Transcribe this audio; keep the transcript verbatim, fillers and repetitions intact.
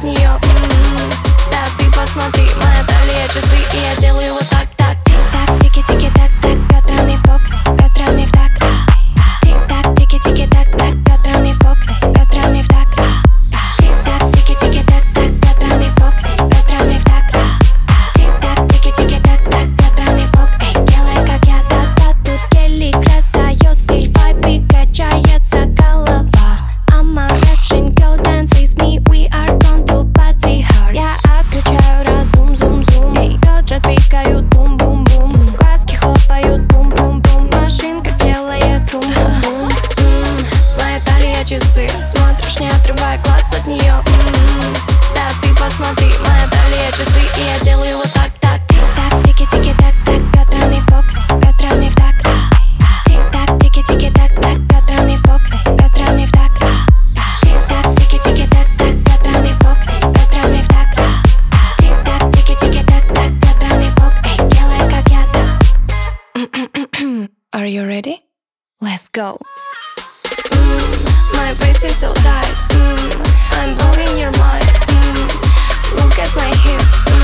от нее. М-м-м. Да, ты посмотри, моя талия часы, и я делаю вот так, так. Тик-так, тики-тики-так, так, бедрами в бок, бедрами в такт. Тик-так, тики-тики-так, так, бедрами в бок, бедрами в такт. Тик-так, тики-тики-так, так, бедрами в бок, бедрами в такт. Тик-так, тики-тики-так, так, бедрами в бок, эй, делай как я, да-да. Тут гелик раздает стиль, вайб и качается голова. I'm a Russian girl, dance with me, we are going to party hard. Я отключаю разум, зум-зум, эй, бедра двигают бум-бум-бум, глазки хлопают бум-бум-бум, машинка делает бум-бум-бум. М-м-м. Моя талия часы, смотришь, не отрывая глаз от нее. М-м-м. Да, ты посмотри, моя талия часы, и я делаю вот так, так. Тик-так, тики-тики-так, так, бедрами в бок, бедрами в такт. Тик-так, тики-тики-так, так, бедрами в бок, бедрами в такт. Тик-так, тики-тики-так, так, бедрами в бок, бедрами в такт. Тик-так, тики-тики-так, так, бедрами в бок, эй, делай как я, да. Are you ready? Let's go. Mm, my face is so tight. Mm, I'm blowing your mind. Mm, look at my hips. Mm,